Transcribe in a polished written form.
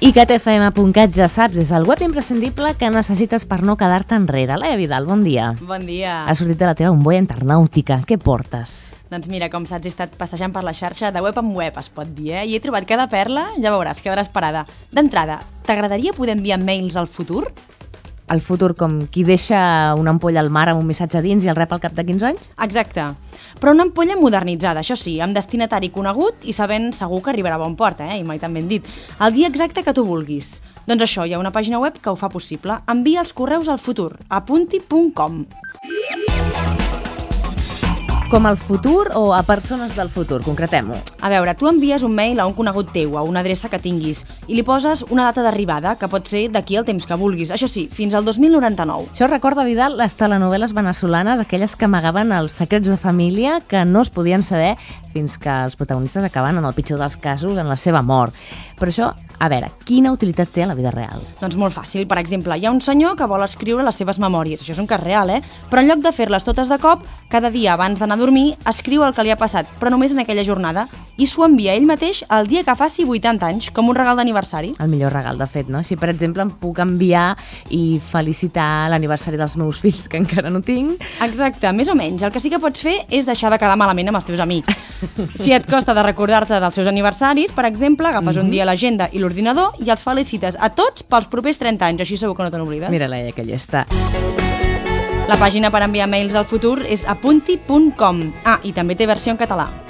ICATFM.cat, ja saps, és el web imprescindible que necessites per no quedar-te enrere. Laia Vidal, bon dia. Bon dia. Has sortit de la teva bombolla internàutica. Què portes? Doncs mira, com saps, he estat passejant per la xarxa de web en web, es pot dir, I he trobat cada perla, ja veuràs, quedaràs parada. D'entrada, t'agradaria poder enviar mails al futur? El futur com qui deixa una ampolla al mar amb un missatge dins i el rep al cap de 15 anys? Exacte. Però una ampolla modernitzada, això sí, amb destinatari conegut i sabent segur que arribarà a bon port, I mai tan ben dit. El dia exacte que tu vulguis. Doncs això, hi ha una pàgina web que ho fa possible. Envia els correus al futur, apunti.com. Com al futur o a persones del futur? Concretem-ho. A veure, tu envies un mail a un conegut teu, a una adreça que tinguis, i li poses una data d'arribada, que pot ser d'aquí al temps que vulguis. Això sí, fins al 2099. Això recorda, Vidal, les telenovel·les venezolanes, aquelles que amagaven els secrets de família que no es podien saber fins que els protagonistes acaben, en el pitjor dels casos, en la seva mort. Però això, a veure, quina utilitat té a la vida real? Doncs molt fàcil. Per exemple, hi ha un senyor que vol escriure les seves memòries. Això és un cas real, Però en lloc de fer-les totes de cop, cada dia abans d'anar a dormir, escriu el que li ha passat, però només en aquella jornada, i s'ho envia ell mateix el dia que faci 80 anys, com un regal d'aniversari. El millor regal, de fet, no? Si, per exemple, em puc enviar i felicitar l'aniversari dels meus fills, que encara no tinc. Exacte, més o menys. El que sí que pots fer és deixar de quedar malament amb els teus amics. Si et costa de recordar-te dels seus aniversaris, per exemple, agafes un dia l'agenda i l'ordinador i els felicites a tots pels propers 30 anys, així segur que no te n'oblides. Mira, Laia, que llesta. La pàgina per enviar mails al futur és apunti.com. I també té versió en català.